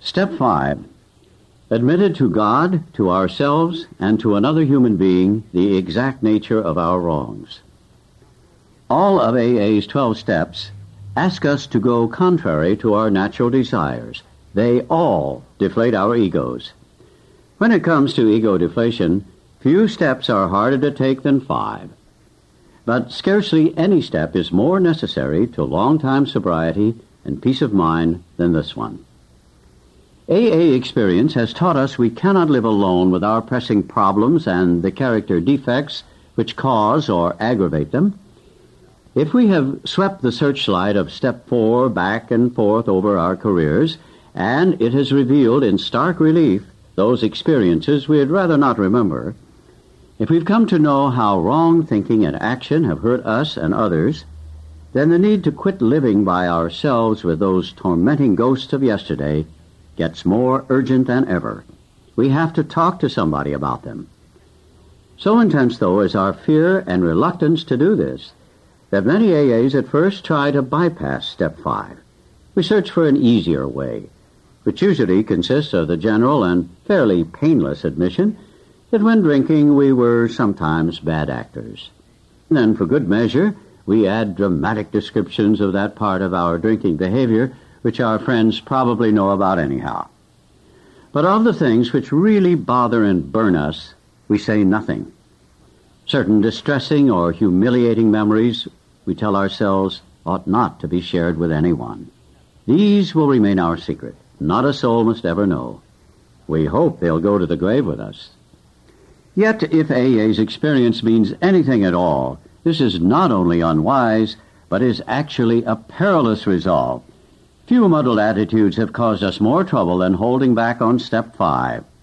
Step 5. Admitted to God, to ourselves, and to another human being the exact nature of our wrongs. All of AA's 12 steps ask us to go contrary to our natural desires. They all deflate our egos. When it comes to ego deflation, few steps are harder to take than 5. But scarcely any step is more necessary to long-time sobriety and peace of mind than this one. AA experience has taught us we cannot live alone with our pressing problems and the character defects which cause or aggravate them. If we have swept the searchlight of Step 4 back and forth over our careers, and it has revealed in stark relief those experiences we had rather not remember, if we've come to know how wrong thinking and action have hurt us and others, then the need to quit living by ourselves with those tormenting ghosts of yesterday gets more urgent than ever. We have to talk to somebody about them. So intense, though, is our fear and reluctance to do this, that many AAs at first try to bypass Step 5. We search for an easier way, which usually consists of the general and fairly painless admission that when drinking we were sometimes bad actors. And then, for good measure, we add dramatic descriptions of that part of our drinking behavior which our friends probably know about anyhow. But of the things which really bother and burn us, we say nothing. Certain distressing or humiliating memories, we tell ourselves, ought not to be shared with anyone. These will remain our secret. Not a soul must ever know. We hope they'll go to the grave with us. Yet, if AA's experience means anything at all, this is not only unwise, but is actually a perilous resolve. Few muddled attitudes have caused us more trouble than holding back on Step 5.